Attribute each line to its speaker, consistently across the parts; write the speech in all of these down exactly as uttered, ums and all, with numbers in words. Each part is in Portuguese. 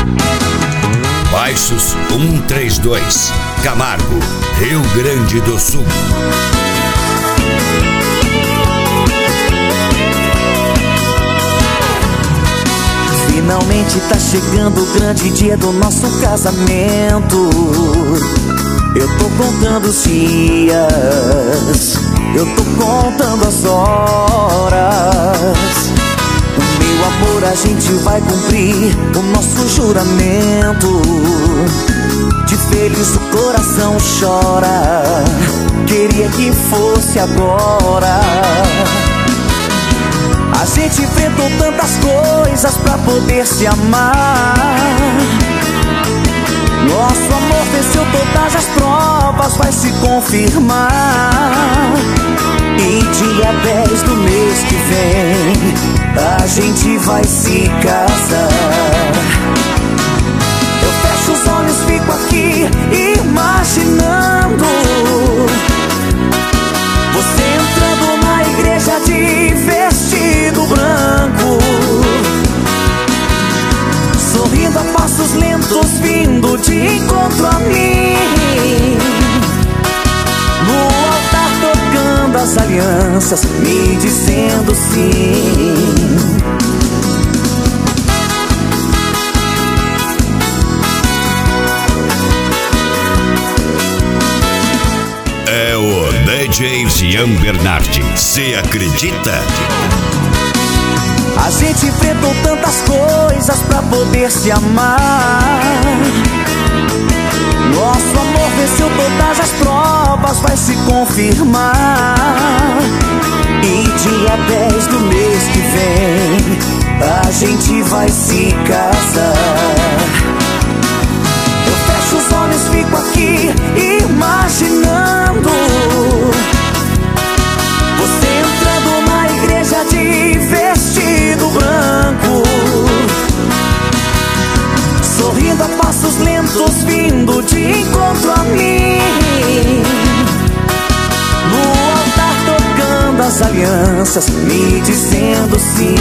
Speaker 1: Baixos um três dois, Camargo, Rio Grande do Sul.
Speaker 2: Finalmente tá chegando o grande dia do nosso casamento. Eu tô contando os dias, eu tô contando as horas. Meu amor, a gente vai cumprir o nosso juramento. De feliz o coração chora, queria que fosse agora. A gente enfrentou tantas coisas pra poder se amar. Nosso amor venceu todas as provas, vai se confirmar. E dia dez do mês que vem a gente vai se casar. Eu fecho os olhos, fico aqui imaginando você entrando na igreja de vestido branco, sorrindo a passos lentos, vindo de encontro a mim. No altar tocando as alianças, me dizendo sim.
Speaker 1: É o D J Ian Bernardi. Você acredita?
Speaker 2: A gente enfrentou tantas coisas pra poder se amar. Nosso amor venceu todas as provas, vai se confirmar. E dia dez do mês que vem a gente vai se casar. Eu fecho os olhos, fico aqui imaginando você entrando na igreja de vestido branco, sorrindo a passos lentos, vindo de encontro a mim. No altar tocando as alianças, me dizendo sim.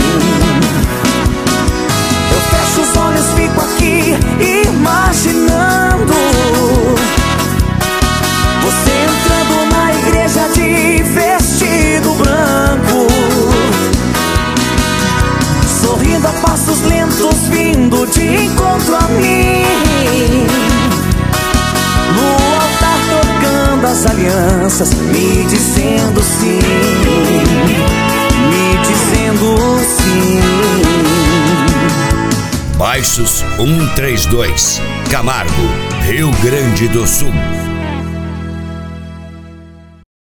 Speaker 2: Eu fecho os olhos, fico aqui imaginando você entrando na igreja de vestido branco, sorrindo a passos lentos, vindo de encontro a mim. No altar tocando as alianças, me dizendo sim, me dizendo sim.
Speaker 1: Baixos um três dois, Camargo, Rio Grande do Sul.